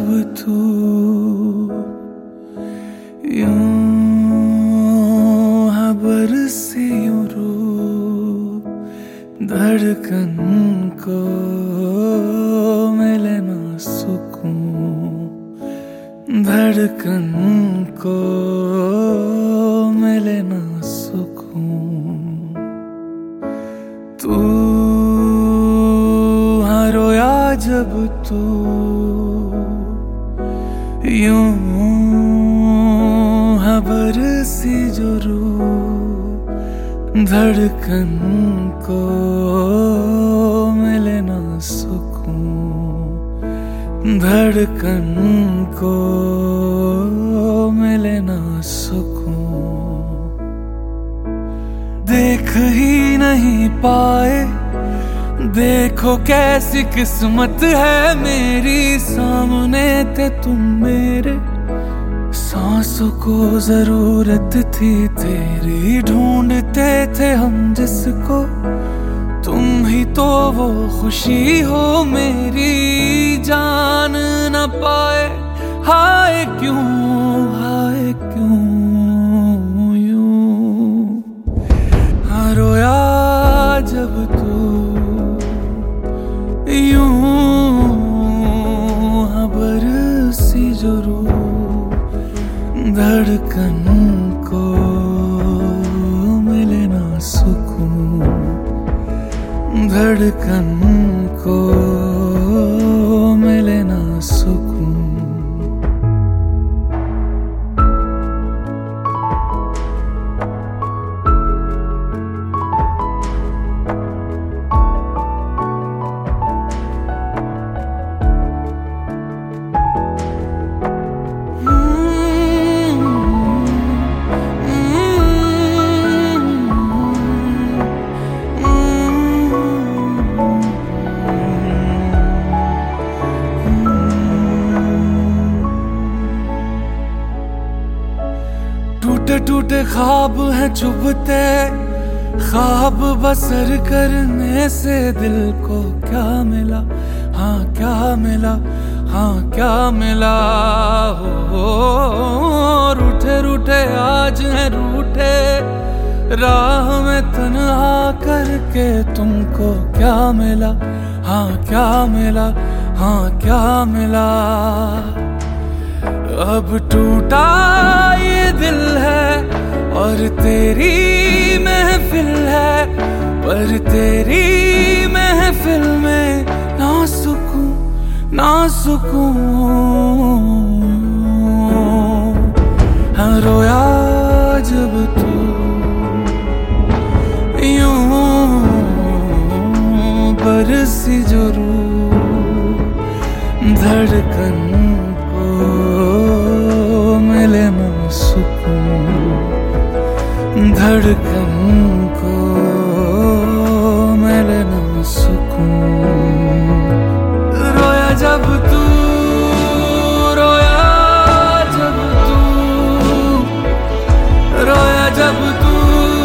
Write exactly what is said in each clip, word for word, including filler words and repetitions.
जब तू यूं है बरसे यूं रू धड़कन को मिले ना सुकून, धड़कन को मिले ना सुकून। तू हाँ रोया जब तू यूं है बरसी जो रू धड़कन को मिले ना सुकून, धड़कन को मिले ना सुकून। देख ही नहीं पाए, देखो कैसी किस्मत है मेरी, सामने थे तुम मेरे, सांसों को जरूरत थी तेरी, ढूंढते थे हम जिसको, तुम ही तो वो खुशी हो मेरी, जान न पाए हाय क्यों, हाय क्यों यूं। हाँ रोया जब तू यूं हाँ बरसी जो रू धड़कन को मिले ना सुकून, धड़कन को मिले ना सुकून। टूटे टूटे ख्वाब हैं चुभते, ख्वाब बसर करने से दिल को क्या मिला, हाँ क्या मिला, हाँ क्या मिला। हो रूठे रूठे आज हैं रूठे, राह में तन्हा करके तुमको क्या मिला, हाँ क्या मिला, हाँ क्या मिला। अब टूटा ये दिल है और तेरी महफिल है, पर तेरी महफिल में ना सुकून, ना सुकून। हाँ रोया जब तू यूं बरसी जो रू धड़कन मिले ना सुकून, धड़कन को मिले ना सुकून। रोया जब तू, रोया जब तू, रोया जब तू,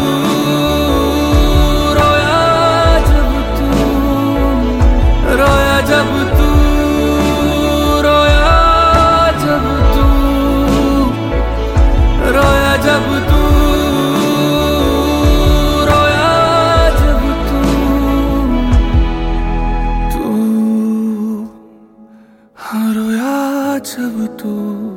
रोया जब तू, रोया जब तू, रोया जब तू, रोया जब तू, तू हाँ रोया जब तू।